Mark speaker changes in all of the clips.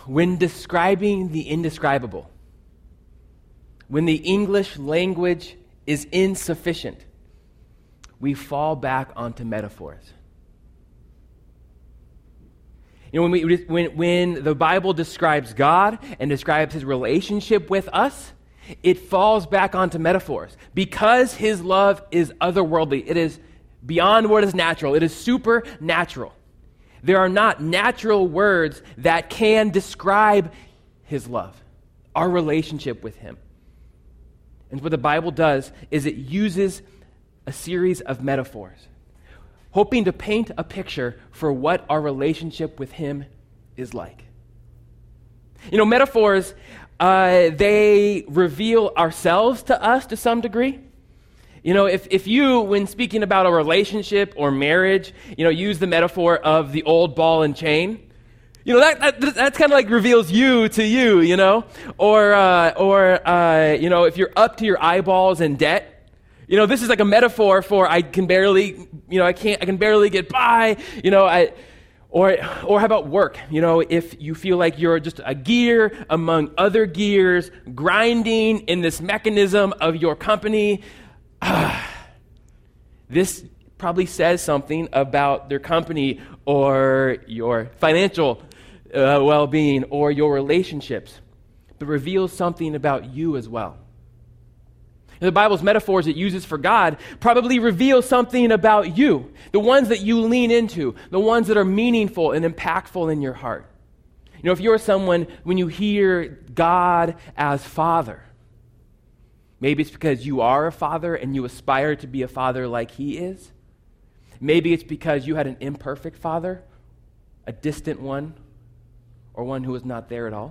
Speaker 1: when describing the indescribable, when the English language is insufficient, we fall back onto metaphors. You know, when the Bible describes God and describes his relationship with us, it falls back onto metaphors because his love is otherworldly. It is beyond what is natural. It is supernatural. There are not natural words that can describe his love, our relationship with him. And what the Bible does is it uses a series of metaphors, hoping to paint a picture for what our relationship with him is like. You know, metaphors, they reveal ourselves to us to some degree. You know, if you, when speaking about a relationship or marriage, you know, use the metaphor of the old ball and chain, you know, that kind of like reveals you to you, you know? Or you know, if you're up to your eyeballs in debt, you know, this is like a metaphor for I can barely get by, you know, or how about work? You know, if you feel like you're just a gear among other gears, grinding in this mechanism of your company, this probably says something about their company or your financial well-being or your relationships, but reveals something about you as well. The Bible's metaphors it uses for God probably reveal something about you, the ones that you lean into, the ones that are meaningful and impactful in your heart. You know, if you're someone, when you hear God as Father, maybe it's because you are a father and you aspire to be a father like he is. Maybe it's because you had an imperfect father, a distant one, or one who was not there at all.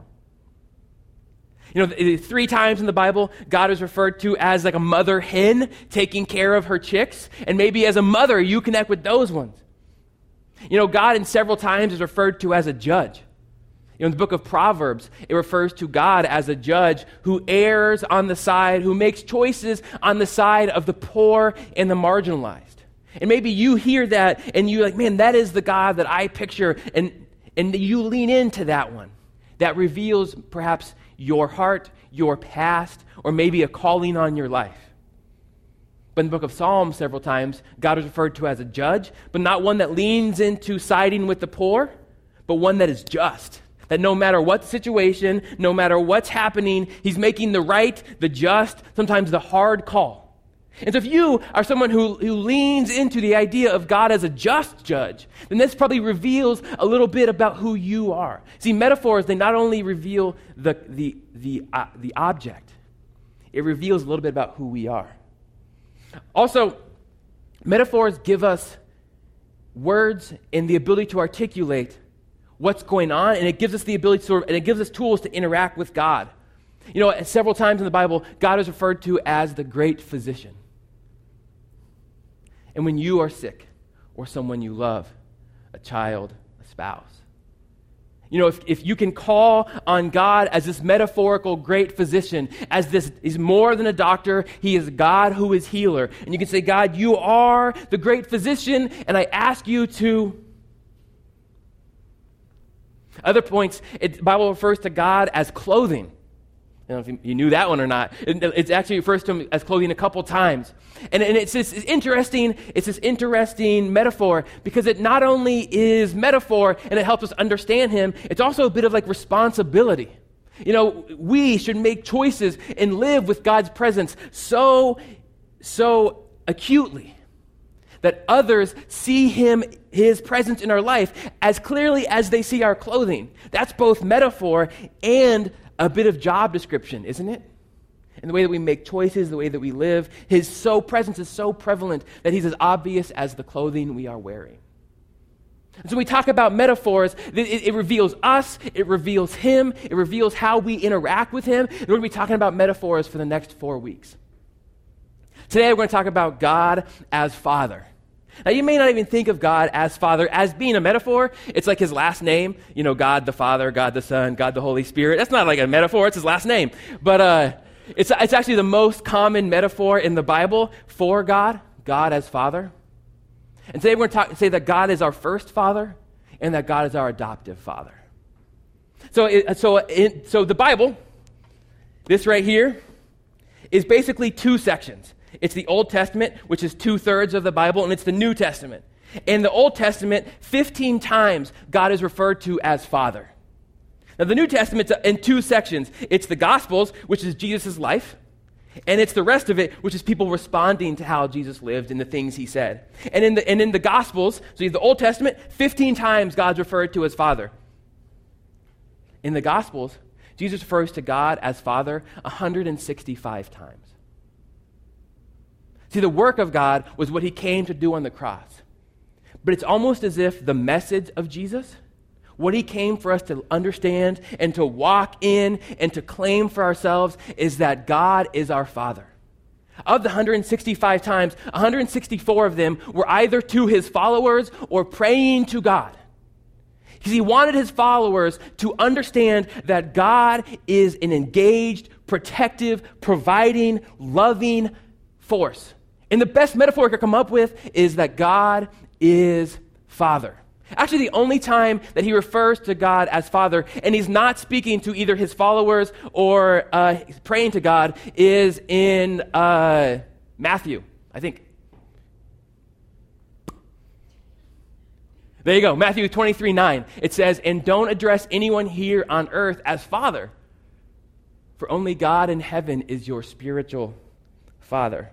Speaker 1: You know, 3 times in the Bible, God is referred to as like a mother hen taking care of her chicks. And maybe as a mother, you connect with those ones. You know, God in several times is referred to as a judge. You know, in the book of Proverbs, it refers to God as a judge who errs on the side, who makes choices on the side of the poor and the marginalized. And maybe you hear that and you're like, man, that is the God that I picture. And you lean into that one. That reveals perhaps your heart, your past, or maybe a calling on your life. But in the book of Psalms, several times, God is referred to as a judge, but not one that leans into siding with the poor, but one that is just. That no matter what the situation, no matter what's happening, he's making the right, the just, sometimes the hard call. And so if you are someone who leans into the idea of God as a just judge, then this probably reveals a little bit about who you are. See, metaphors, they not only reveal the object, it reveals a little bit about who we are. Also, metaphors give us words and the ability to articulate what's going on, and it gives us the ability and it gives us tools to interact with God. You know, several times in the Bible, God is referred to as the great physician. And when you are sick, or someone you love, a child, a spouse, you know, if you can call on God as this metaphorical great physician, as this, he's more than a doctor, he is God who is healer. And you can say, God, you are the great physician, and I ask you to. Other points, the Bible refers to God as clothing. I don't know if you knew that one or not. It actually refers to him as clothing a couple times. And it's this interesting metaphor because it not only is metaphor and it helps us understand him, it's also a bit of like responsibility. You know, we should make choices and live with God's presence so acutely that others see his presence in our life as clearly as they see our clothing. That's both metaphor and a bit of job description, isn't it? And the way that we make choices, the way that we live, his presence is so prevalent that he's as obvious as the clothing we are wearing. And so we talk about metaphors, it reveals us, it reveals him, it reveals how we interact with him. And we're going to be talking about metaphors for the next 4 weeks. Today we're going to talk about God as Father. Now, you may not even think of God as Father as being a metaphor. It's like his last name, you know, God the Father, God the Son, God the Holy Spirit. That's not like a metaphor, it's his last name. But it's actually the most common metaphor in the Bible for God as Father. And today we're going to say that God is our first Father and that God is our adoptive Father. So the Bible, this right here, is basically two sections. It's the Old Testament, which is 2/3 of the Bible, and it's the New Testament. In the Old Testament, 15 times God is referred to as Father. Now, the New Testament's in two sections. It's the Gospels, which is Jesus' life, and it's the rest of it, which is people responding to how Jesus lived and the things he said. And in the Gospels, so you have the Old Testament, 15 times God's referred to as Father. In the Gospels, Jesus refers to God as Father 165 times. See, the work of God was what he came to do on the cross. But it's almost as if the message of Jesus, what he came for us to understand and to walk in and to claim for ourselves, is that God is our Father. Of the 165 times, 164 of them were either to his followers or praying to God. Because he wanted his followers to understand that God is an engaged, protective, providing, loving force. And the best metaphor I could come up with is that God is Father. Actually, the only time that he refers to God as Father, and he's not speaking to either his followers or praying to God, is in Matthew, I think. There you go, Matthew 23:9. It says, "And don't address anyone here on earth as Father, for only God in heaven is your spiritual Father."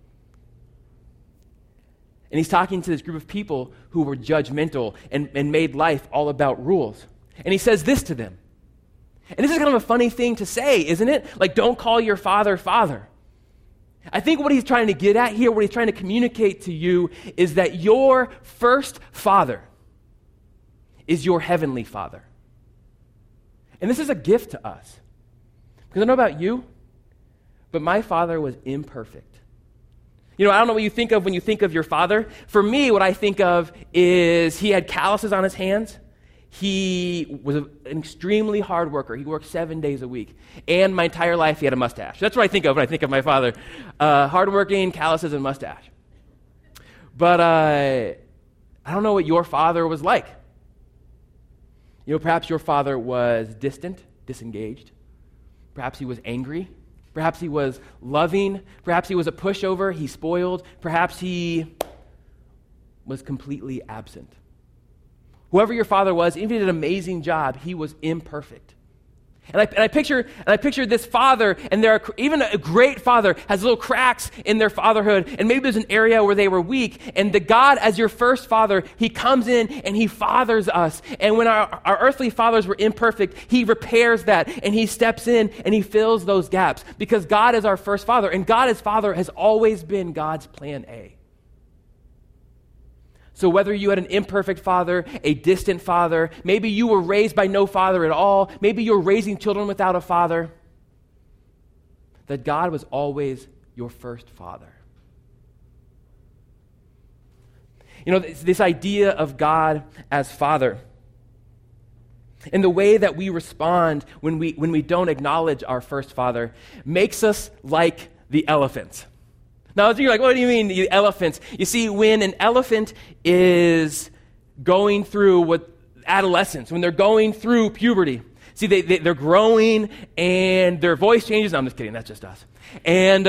Speaker 1: And he's talking to this group of people who were judgmental and made life all about rules. And he says this to them. And this is kind of a funny thing to say, isn't it? Like, don't call your father, Father. I think what he's trying to get at here, what he's trying to communicate to you, is that your first father is your heavenly Father. And this is a gift to us. Because I don't know about you, but my father was imperfect. You know, I don't know what you think of when you think of your father. For me, what I think of is he had calluses on his hands. He was an extremely hard worker. He worked 7 days a week. And my entire life, he had a mustache. That's what I think of when I think of my father. Hardworking, calluses, and mustache. But I don't know what your father was like. You know, perhaps your father was distant, disengaged. Perhaps he was angry. Perhaps he was loving. Perhaps he was a pushover. He spoiled. Perhaps he was completely absent. Whoever your father was, even if he did an amazing job, he was imperfect. And I picture this father, and even a great father has little cracks in their fatherhood, and maybe there's an area where they were weak, and the God, as your first father, he comes in and he fathers us. And when our earthly fathers were imperfect, he repairs that, and he steps in and he fills those gaps, because God is our first father, and God as Father has always been God's plan A. So whether you had an imperfect father, a distant father, maybe you were raised by no father at all, maybe you're raising children without a father, that God was always your first father. You know, this idea of God as Father, and the way that we respond when we don't acknowledge our first father, makes us like the elephants. Now, you're like, what do you mean, the elephants? You see, when an elephant is going through adolescence, when they're going through puberty, see, they're growing and their voice changes. No, I'm just kidding. That's just us. And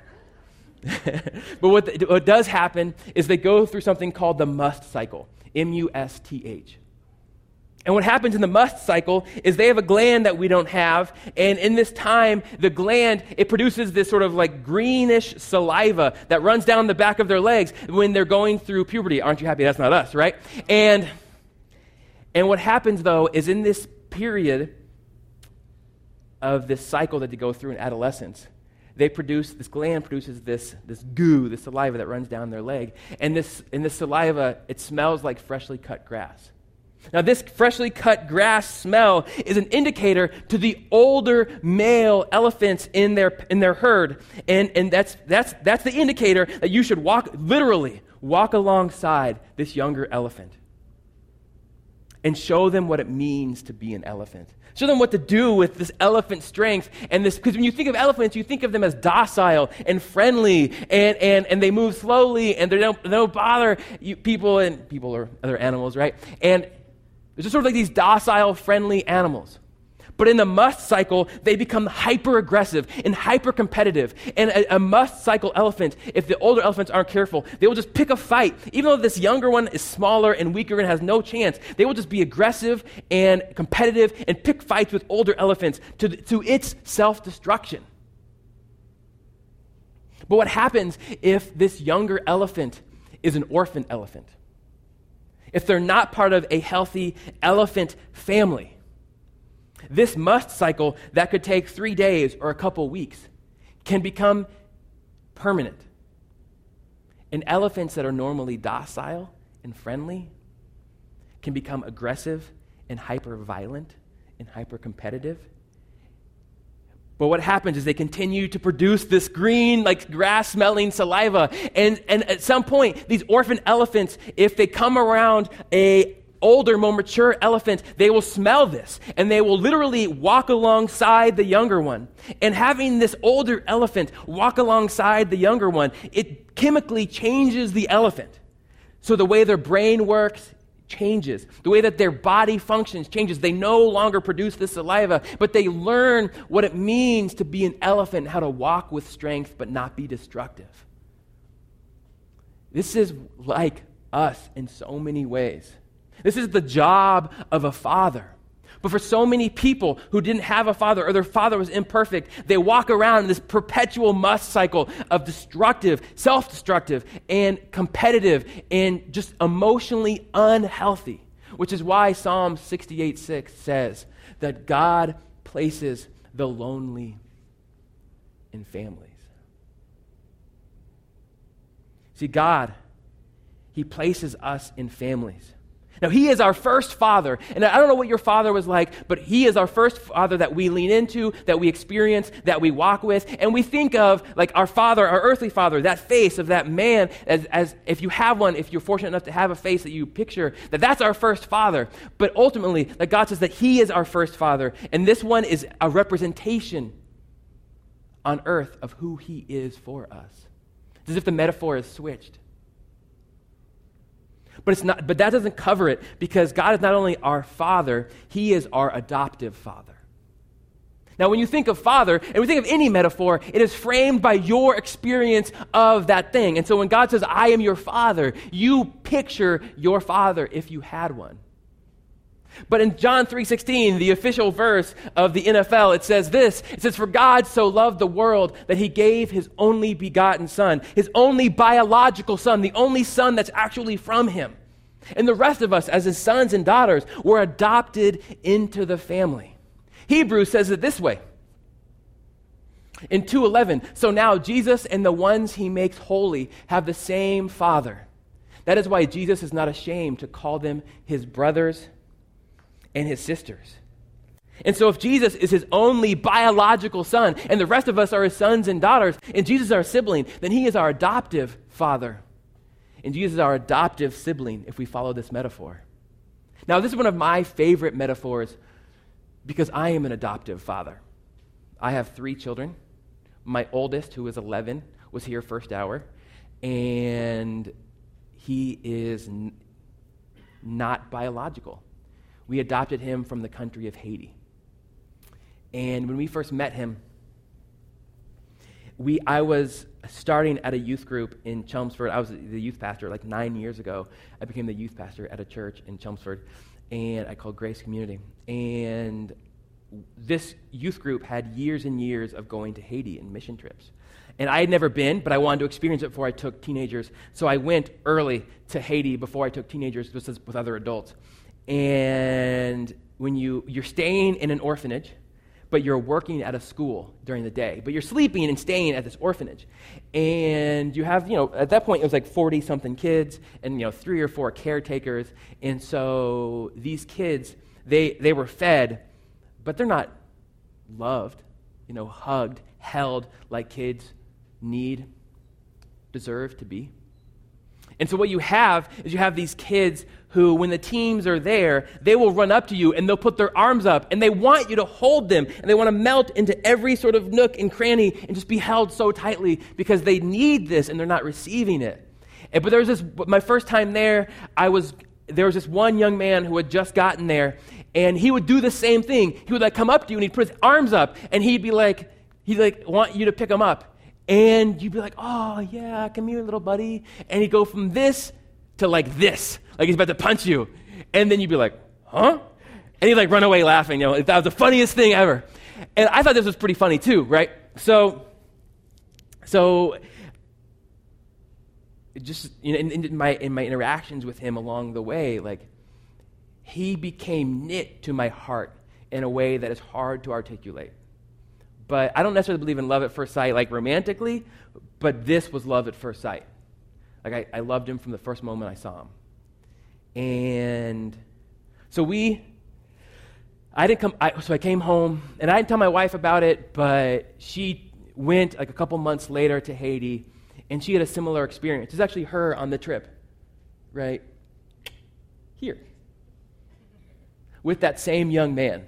Speaker 1: but what does happen is they go through something called the must cycle, M-U-S-T-H. And what happens in the must cycle is they have a gland that we don't have, and in this time, the gland, it produces this sort of like greenish saliva that runs down the back of their legs when they're going through puberty. Aren't you happy that's not us, right? And what happens, though, is in this period of this cycle that they go through in adolescence, this gland produces this goo, this saliva that runs down their leg, and this saliva, it smells like freshly cut grass. Now, this freshly cut grass smell is an indicator to the older male elephants in their herd, and that's the indicator that you should literally walk alongside this younger elephant and show them what it means to be an elephant. Show them what to do with this elephant strength, and this, because when you think of elephants, you think of them as docile and friendly, and they move slowly, and they don't bother people or other animals, right? And it's just sort of like these docile, friendly animals. But in the must cycle, they become hyper-aggressive and hyper-competitive. And a must cycle elephant, if the older elephants aren't careful, they will just pick a fight. Even though this younger one is smaller and weaker and has no chance, they will just be aggressive and competitive and pick fights with older elephants to its self-destruction. But what happens if this younger elephant is an orphan elephant? If they're not part of a healthy elephant family? This must cycle that could take 3 days or a couple weeks can become permanent. And elephants that are normally docile and friendly can become aggressive and hyper-violent and hyper-competitive. But what happens is they continue to produce this green, like grass-smelling saliva. And at some point, these orphan elephants, if they come around a older, more mature elephant, they will smell this. And they will literally walk alongside the younger one. And having this older elephant walk alongside the younger one, it chemically changes the elephant. So the way their brain works changes. The way that their body functions changes. They no longer produce this saliva, but they learn what it means to be an elephant, how to walk with strength but not be destructive. This is like us in so many ways. This is the job of a father. But for so many people who didn't have a father or their father was imperfect, they walk around in this perpetual must cycle of destructive, self-destructive, and competitive, and just emotionally unhealthy, which is why Psalm 68:6 says that God places the lonely in families. See, God, He places us in families. Now, He is our first father, and I don't know what your father was like, but He is our first father that we lean into, that we experience, that we walk with, and we think of like our father, our earthly father, that face of that man, as if you have one, if you're fortunate enough to have a face that you picture, that's our first father. But ultimately, that God says that He is our first father, and this one is a representation on earth of who He is for us. It's as if the metaphor is switched. But it's not. But that doesn't cover it, because God is not only our Father, He is our adoptive Father. Now, when you think of Father, and we think of any metaphor, it is framed by your experience of that thing. And so when God says, I am your Father, you picture your Father if you had one. But in John 3:16, the official verse of the NFL, it says this. It says, for God so loved the world that He gave His only begotten Son, His only biological Son, the only Son that's actually from Him. And the rest of us, as His sons and daughters, were adopted into the family. Hebrews says it this way. In 2:11, so now Jesus and the ones He makes holy have the same Father. That is why Jesus is not ashamed to call them His brothers and His sisters. And so if Jesus is His only biological Son, and the rest of us are His sons and daughters, and Jesus is our sibling, then He is our adoptive Father. And Jesus is our adoptive sibling if we follow this metaphor. Now, this is one of my favorite metaphors because I am an adoptive father. I have 3 children. My oldest, who is 11, was here first hour, and he is not biological. We adopted him from the country of Haiti. And when we first met him, I was starting at a youth group in Chelmsford. I was the youth pastor like 9 years ago. I became the youth pastor at a church in Chelmsford, and I called Grace Community. And this youth group had years and years of going to Haiti and mission trips. And I had never been, but I wanted to experience it before I took teenagers. So I went early to Haiti before I took teenagers with other adults. And when you're staying in an orphanage, but you're working at a school during the day, but you're sleeping and staying at this orphanage. And you have, at that point, it was like 40-something kids and, 3 or 4 caretakers. And so these kids, they were fed, but they're not loved, hugged, held like kids deserve to be. And so what you have is you have these kids who, when the teams are there, they will run up to you and they'll put their arms up and they want you to hold them and they want to melt into every sort of nook and cranny and just be held so tightly because they need this and they're not receiving it. But there was this, my first time there, I was there was this one young man who had just gotten there, and he would do the same thing. He would come up to you and he'd put his arms up, and he'd want you to pick him up. And you'd be like, oh yeah, come here, little buddy. And he'd go from this to this, like he's about to punch you. And then you'd be like, huh? And he'd run away laughing. That was the funniest thing ever. And I thought this was pretty funny too, right? So just in my interactions with him along the way, he became knit to my heart in a way that is hard to articulate. But I don't necessarily believe in love at first sight, romantically, but this was love at first sight. I loved him from the first moment I saw him. And so I came home, and I didn't tell my wife about it, but she went a couple months later to Haiti, and she had a similar experience. It's actually her on the trip, right here, with that same young man.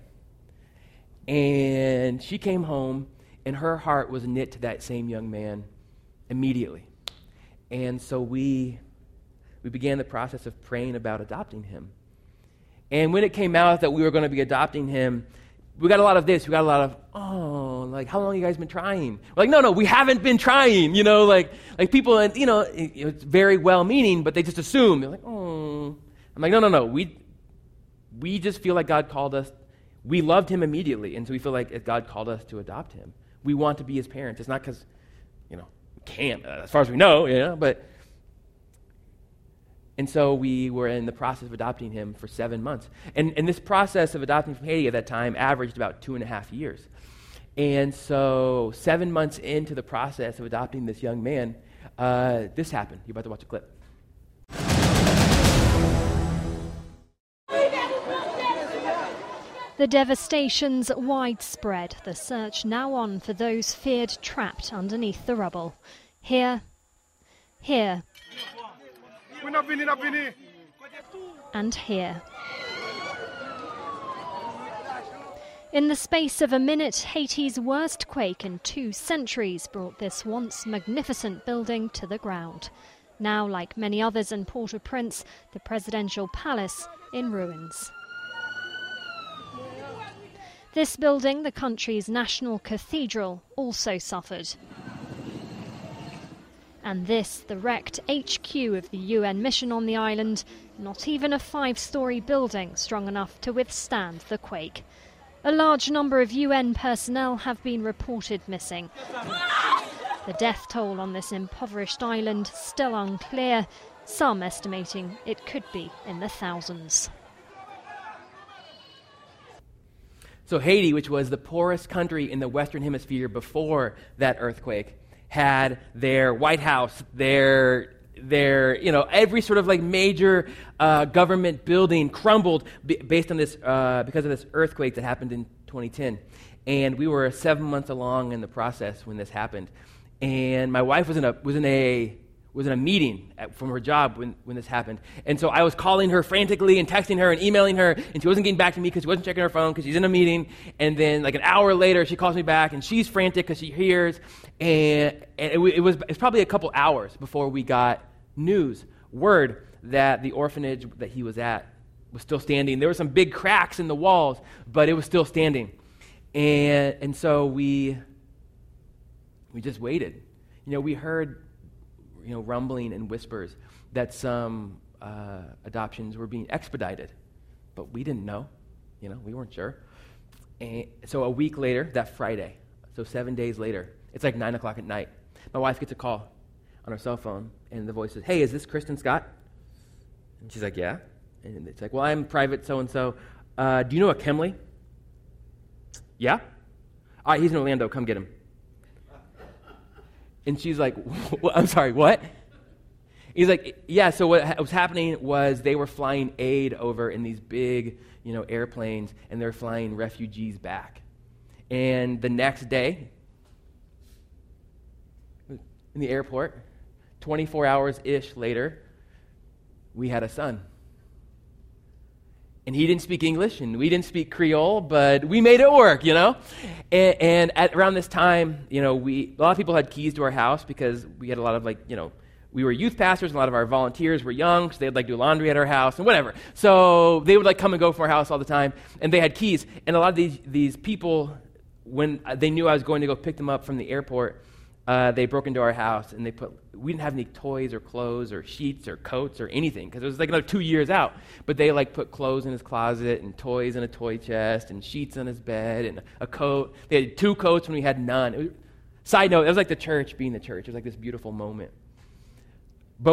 Speaker 1: And she came home, and her heart was knit to that same young man immediately. And so we began the process of praying about adopting him. And when it came out that we were going to be adopting him, we got a lot of this. We got a lot of, how long have you guys been trying? We're no, we haven't been trying. People, it's very well-meaning, but they just assume. They're oh. I'm no. We just feel like God called us. We loved him immediately, and so we feel like God called us to adopt him. We want to be his parents. It's not because, we can't, as far as we know, but... And so we were in the process of adopting him for 7 months. And this process of adopting from Haiti at that time averaged about 2.5 years. And so 7 months into the process of adopting this young man, this happened. You're about to watch a clip.
Speaker 2: The devastation's widespread, the search now on for those feared trapped underneath the rubble. Here, and here. In the space of a minute, Haiti's worst quake in 2 centuries brought this once magnificent building to the ground. Now, like many others in Port-au-Prince, the presidential palace in ruins. This building, the country's national cathedral, also suffered. And this, the wrecked HQ of the UN mission on the island, not even a 5-story building strong enough to withstand the quake. A large number of UN personnel have been reported missing. The death toll on this impoverished island still unclear, some estimating it could be in the thousands.
Speaker 1: So Haiti, which was the poorest country in the Western Hemisphere before that earthquake, had their White House, their every sort of major government building crumbled based on this because of this earthquake that happened in 2010. And we were 7 months along in the process when this happened. And my wife was in a meeting from her job when this happened. And so I was calling her frantically and texting her and emailing her, and she wasn't getting back to me because she wasn't checking her phone because she's in a meeting. And then an hour later, she calls me back, and she's frantic because she hears. And it was probably a couple hours before we got word that the orphanage that he was at was still standing. There were some big cracks in the walls, but it was still standing. And so we just waited. We heard rumbling and whispers that some adoptions were being expedited, but we didn't know. We weren't sure. And so a week later, that Friday, so 7 days later, it's 9 o'clock at night, my wife gets a call on her cell phone, and the voice says, "Hey, is this Kristen Scott?" And she's like, "Yeah." And it's well, I'm private so-and-so. Do you know a Kemley? Yeah? All right, he's in Orlando. Come get him. And she's like, I'm sorry, what? He's like, yeah, so what was happening was they were flying aid over in these big, airplanes, and they're flying refugees back. And the next day, in the airport, 24 hours-ish later, we had a son. And he didn't speak English, and we didn't speak Creole, but we made it work, And at around this time, a lot of people had keys to our house because we had a lot of we were youth pastors, and a lot of our volunteers were young, so they'd like do laundry at our house and whatever. So they would like come and go from our house all the time, and they had keys. And a lot of these people, when they knew I was going to go pick them up from the airport, they broke into our house, and we didn't have any toys or clothes or sheets or coats or anything, because it was like another 2 years out. But they like put clothes in his closet and toys in a toy chest and sheets on his bed and a coat. They had 2 coats when we had none. Side note, it was like the church being the church. It was like this beautiful moment. But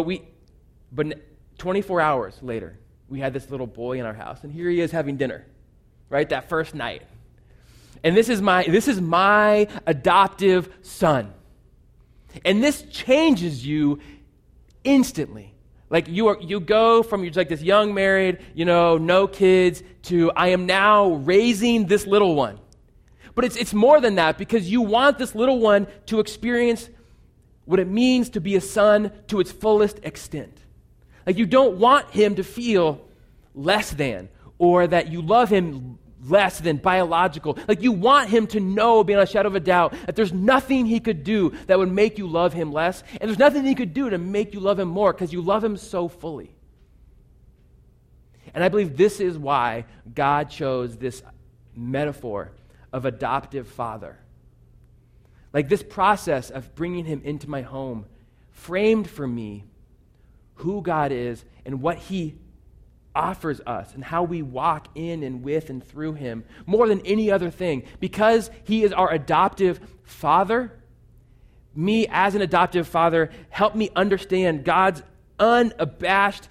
Speaker 1: 24 hours later, we had this little boy in our house, and here he is having dinner, right? That first night. And this is my adoptive son. And this changes you instantly. Like you go from you're like this young married, no kids, to I am now raising this little one. But it's more than that, because you want this little one to experience what it means to be a son to its fullest extent. Like you don't want him to feel less than, or that you love him less than biological. Like you want him to know beyond a shadow of a doubt that there's nothing he could do that would make you love him less, and there's nothing he could do to make you love him more, because you love him so fully. And I believe this is why God chose this metaphor of adoptive father. Like this process of bringing him into my home framed for me who God is and what he offers us and how we walk in and with and through him more than any other thing. Because he is our adoptive father, me as an adoptive father, help me understand God's unabashed,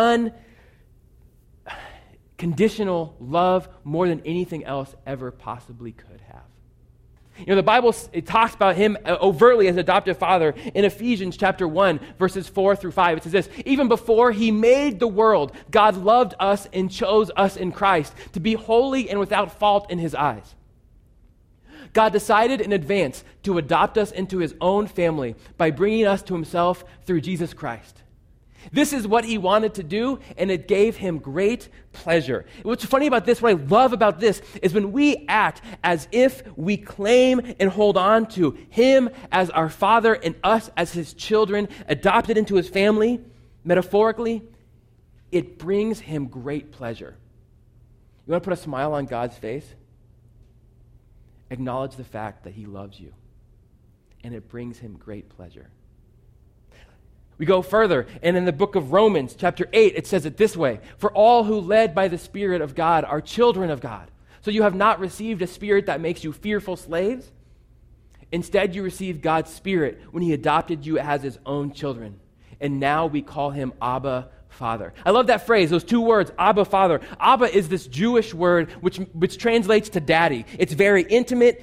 Speaker 1: unconditional love more than anything else ever possibly could have. The Bible, it talks about him overtly as adoptive father in Ephesians chapter 1, verses 4 through 5. It says this: even before he made the world, God loved us and chose us in Christ to be holy and without fault in his eyes. God decided in advance to adopt us into his own family by bringing us to himself through Jesus Christ. This is what he wanted to do, and it gave him great pleasure. What's funny about this, what I love about this, is when we act as if we claim and hold on to him as our father and us as his children, adopted into his family, metaphorically, it brings him great pleasure. You want to put a smile on God's face? Acknowledge the fact that he loves you, and it brings him great pleasure. We go further, and in the book of Romans, chapter 8, it says it this way: for all who led by the Spirit of God are children of God. So you have not received a spirit that makes you fearful slaves. Instead, you received God's Spirit when he adopted you as his own children. And now we call him Abba, Father. I love that phrase, those 2 words, Abba, Father. Abba is this Jewish word which translates to daddy. It's very intimate.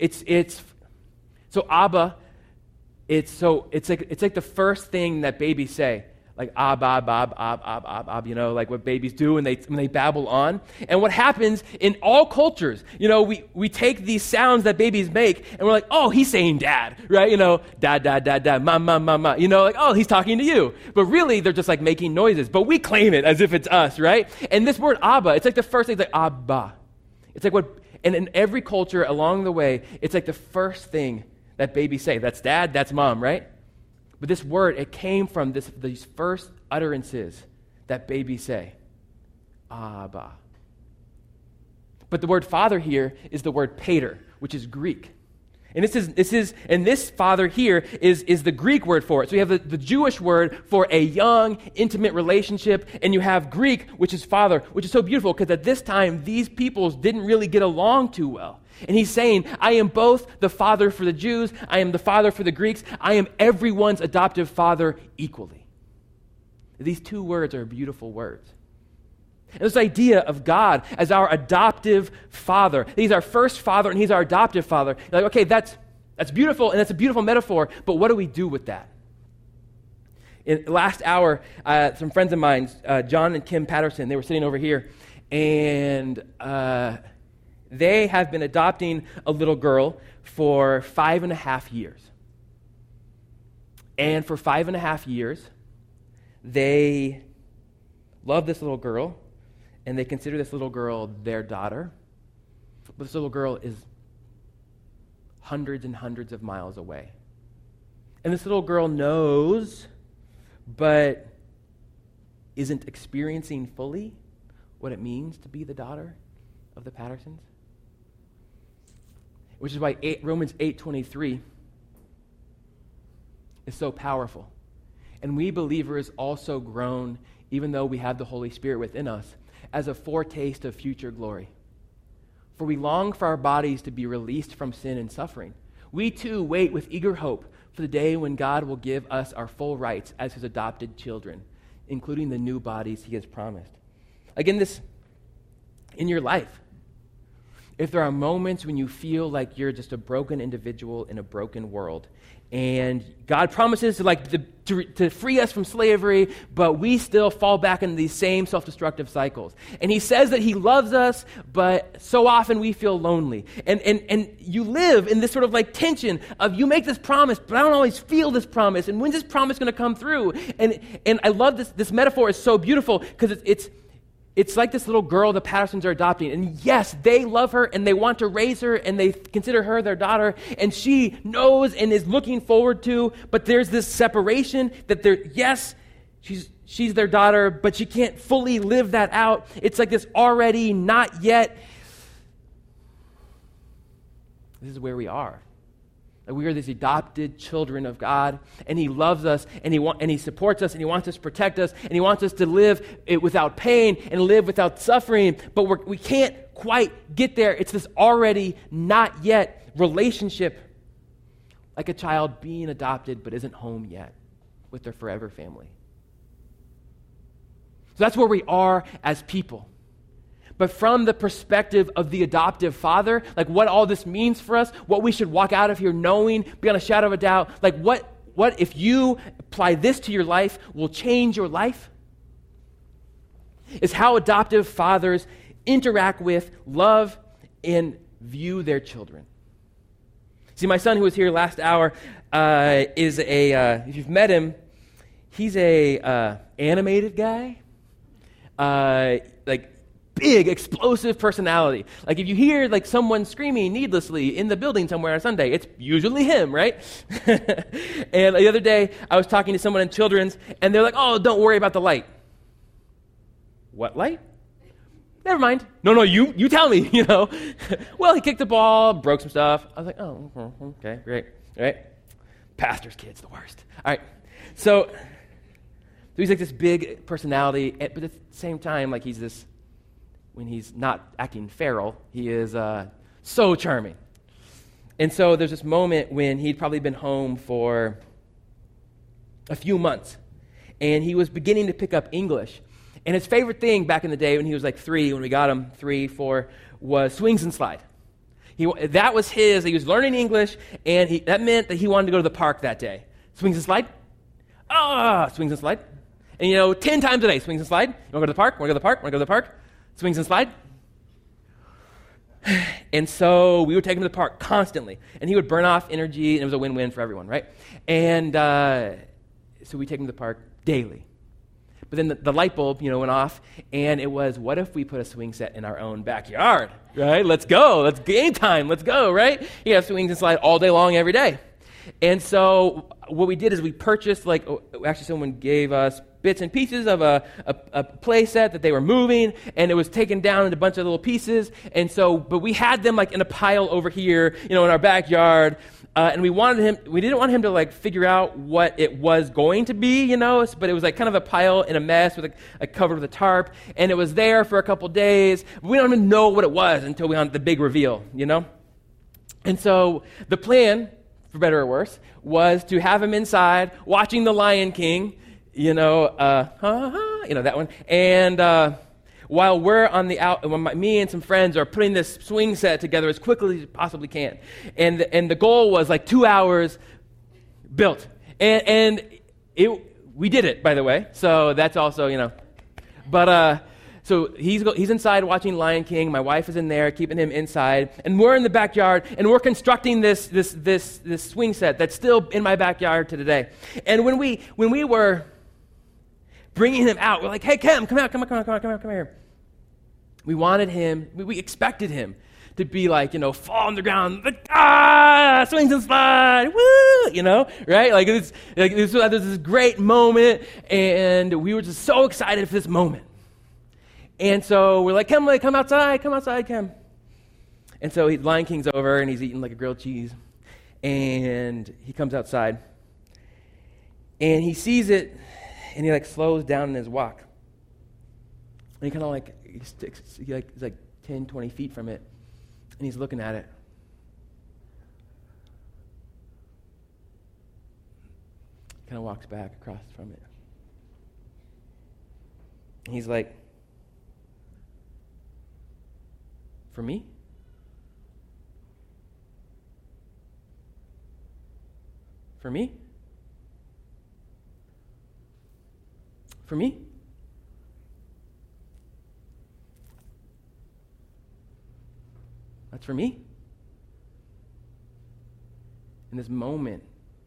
Speaker 1: So Abba, it's like the first thing that babies say, like ab, like what babies do when they babble on. And what happens in all cultures, we take these sounds that babies make, and we're like, oh, he's saying dad, right? Dad, dad, dad, dad, mama, mama, like, oh, he's talking to you. But really, they're just like making noises. But we claim it as if it's us, right? And this word Abba, it's like the first thing, it's like Abba. It's like and in every culture along the way, it's like the first thing that babies say. That's dad, that's mom, right? But this word, it came from these first utterances that babies say. Abba. But the word father here is the word pater, which is Greek. And this father here is the Greek word for it. So you have the Jewish word for a young, intimate relationship, and you have Greek, which is father, which is so beautiful because at this time, these peoples didn't really get along too well. And he's saying, I am both the father for the Jews, I am the father for the Greeks, I am everyone's adoptive father equally. These 2 words are beautiful words. And this idea of God as our adoptive father, he's our first father and he's our adoptive father. You're like, okay, that's beautiful and that's a beautiful metaphor, but what do we do with that? In last hour, some friends of mine, John and Kim Patterson, they were sitting over here, and they have been adopting a little girl for 5.5 years. And for 5.5 years, they love this little girl, and they consider this little girl their daughter. But this little girl is hundreds and hundreds of miles away. And this little girl knows but isn't experiencing fully what it means to be the daughter of the Pattersons. Which is why Romans 8:23 is so powerful. And we believers also groan, even though we have the Holy Spirit within us, as a foretaste of future glory. For we long for our bodies to be released from sin and suffering. We too wait with eager hope for the day when God will give us our full rights as his adopted children, including the new bodies he has promised. Again, this in your life. If there are moments when you feel like you're just a broken individual in a broken world, and God promises to free us from slavery, but we still fall back into these same self-destructive cycles. And he says that he loves us, but so often we feel lonely. And you live in this sort of like tension of you make this promise, but I don't always feel this promise. And when's this promise going to come through? And I love this metaphor is so beautiful because it's like this little girl the Pattersons are adopting. And yes, they love her and they want to raise her and they consider her their daughter. And she knows and is looking forward to, but there's this separation that she's their daughter, but she can't fully live that out. It's like this already, not yet. This is where we are. We are these adopted children of God, and he loves us, and he supports us, and he wants us to protect us, and he wants us to live it without pain and live without suffering, but we can't quite get there. It's this already not yet relationship, like a child being adopted but isn't home yet with their forever family. So that's where we are as people. But from the perspective of the adoptive father, like what all this means for us, what we should walk out of here knowing, beyond a shadow of a doubt, like what if you apply this to your life will change your life, is how adoptive fathers interact with, love, and view their children. See, my son who was here last hour is if you've met him, he's a animated guy, big, explosive personality. Like if you hear like someone screaming needlessly in the building somewhere on Sunday, it's usually him, right? And the other day, I was talking to someone in children's, and they're like, "Oh, don't worry about the light." What light? Never mind. No, you tell me, Well, he kicked the ball, broke some stuff. I was like, "Oh, okay, great." All right? Pastor's kid's the worst. All right. So he's like this big personality, but at the same time, like he's this, when he's not acting feral, he is so charming. And so there's this moment when he'd probably been home for a few months, and he was beginning to pick up English. And his favorite thing back in the day when he was like 3, when we got him, 3, 4, was swings and slide. That was his. He was learning English, and that meant that he wanted to go to the park that day. Swings and slide? Swings and slide. And 10 times a day, swings and slide. You want to go to the park? Want to go to the park? Want to go to the park? Swings and slide. And so we would take him to the park constantly. And he would burn off energy, and it was a win-win for everyone, right? And so we take him to the park daily. But then the light bulb, went off, and it was, what if we put a swing set in our own backyard, right? Let's go. Let's game time. Let's go, right? You have swings and slide all day long every day. And so what we did is we purchased, someone gave us bits and pieces of a play set that they were moving, and it was taken down into a bunch of little pieces. And so, but we had them in a pile over here, in our backyard. And we didn't want him to figure out what it was going to be, but it was kind of a pile in a mess with covered with a tarp. And it was there for a couple days. We don't even know what it was until we had the big reveal, And so the plan, for better or worse, was to have him inside watching The Lion King, that one. And while we're when me and some friends are putting this swing set together as quickly as we possibly can. And the goal was 2 hours built. And we did it, by the way. So that's also, But so he's inside watching Lion King. My wife is in there keeping him inside. And we're in the backyard, and we're constructing this swing set that's still in my backyard to today. And when we were bringing him out, we're like, "Hey, Cam, come here. We wanted him, we expected him to be like, fall on the ground, swings and slide, woo, right? Like this was this great moment, and we were just so excited for this moment. And so we're like, come outside, Kim. And so Lion King's over, and he's eating like a grilled cheese, and he comes outside, and he sees it, and he like slows down in his walk. And he kind of like, he's like 10, 20 feet from it, and he's looking at it. Kind of walks back across from it. And he's like, for me? For me? For me? That's for me? In this moment,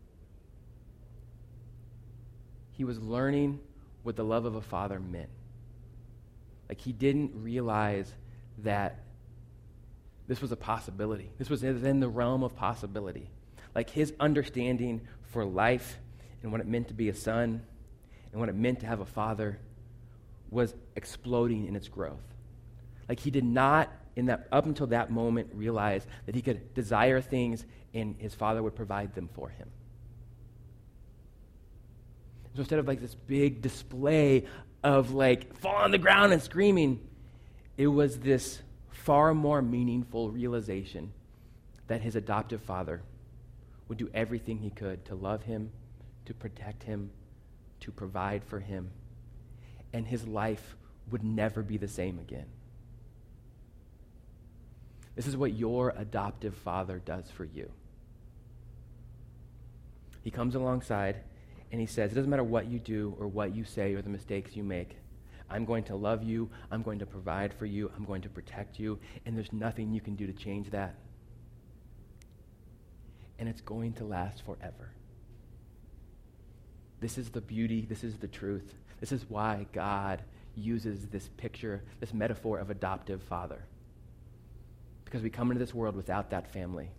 Speaker 1: he was learning what the love of a father meant. Like, he didn't realize that this was a possibility. This was in the realm of possibility. Like, his understanding for life and what it meant to be a son and what it meant to have a father was exploding in its growth. Like, he did not, up until that moment, realize that he could desire things and his father would provide them for him. So instead of like this big display of like fall on the ground and screaming, it was this far more meaningful realization that his adoptive father would do everything he could to love him, to protect him, to provide for him, and his life would never be the same again. This is what your adoptive father does for you. He comes alongside and he says, it doesn't matter what you do or what you say or the mistakes you make. I'm going to love you. I'm going to provide for you. I'm going to protect you. And there's nothing you can do to change that. And it's going to last forever. This is the beauty. This is the truth. This is why God uses this picture, this metaphor of adoptive father. Because we come into this world without that family.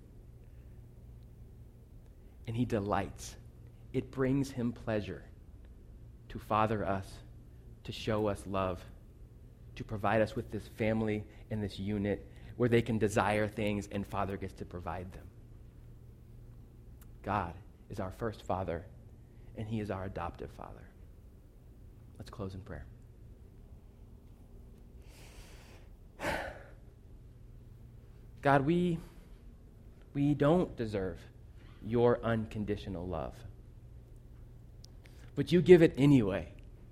Speaker 1: And he delights. It brings him pleasure to father us, to show us love, to provide us with this family and this unit where they can desire things and Father gets to provide them. God is our first Father, and he is our adoptive Father. Let's close in prayer. God, we don't deserve your unconditional love. But you give it anyway.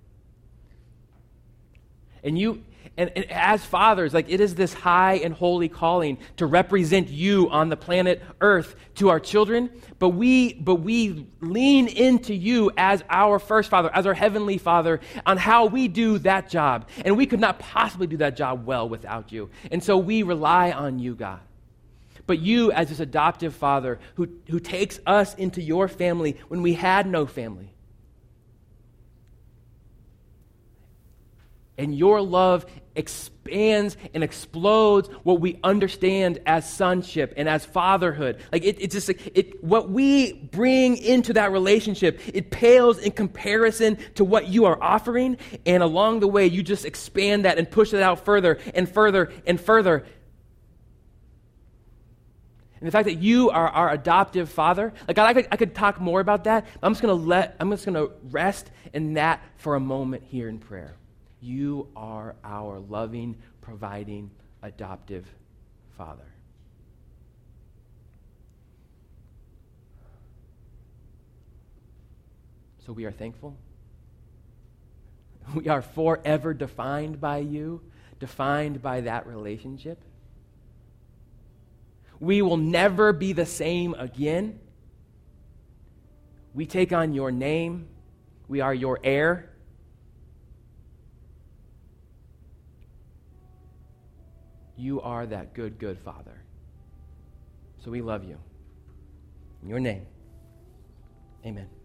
Speaker 1: And as fathers, like, it is this high and holy calling to represent you on the planet Earth to our children, but we lean into you as our first Father, as our heavenly Father, on how we do that job. And we could not possibly do that job well without you. And so we rely on you, God. But you, as this adoptive Father who takes us into your family when we had no family. And your love expands and explodes what we understand as sonship and as fatherhood. Like it's just like what we bring into that relationship, it pales in comparison to what you are offering. And along the way, you just expand that and push it out further and further and further. And the fact that you are our adoptive Father, like God, I could talk more about that. I'm just gonna rest in that for a moment here in prayer. You are our loving, providing, adoptive Father. So we are thankful. We are forever defined by you, defined by that relationship. We will never be the same again. We take on your name. We are your heir. You are that good, good Father. So we love you. In your name, amen.